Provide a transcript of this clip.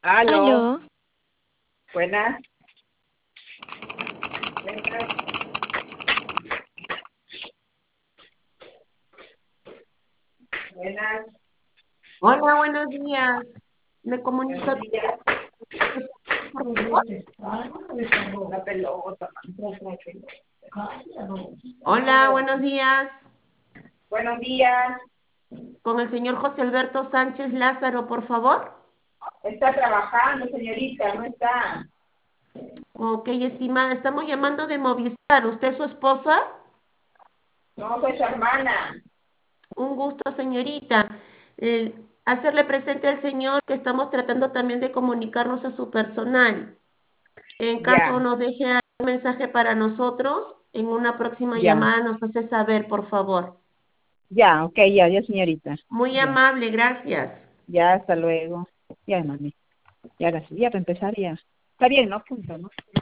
Aló, Aló, buenas, buenas, buenas, Hola, buenos días. Me comunico. buenos días. Ay, no me pongo la pelota, man. Hola, buenos días. Buenos días, Con el señor José Alberto Sánchez Lázaro, por favor. está trabajando, señorita, no está. Ok, estimada, estamos llamando de Movistar. ¿Usted es su esposa? No, soy su hermana. Un gusto, señorita. Hacerle presente al señor que estamos tratando también de comunicarnos a su personal. En caso Ya, nos deje un mensaje para nosotros, en una próxima ya, llamada nos hace saber, por favor. ya, ok, ya, señorita. Muy Ya, amable, gracias. ya, hasta luego. Ya, mami. Ya, ahora sí, ya para empezar, ya. Está bien, ¿no? Punto, ¿no?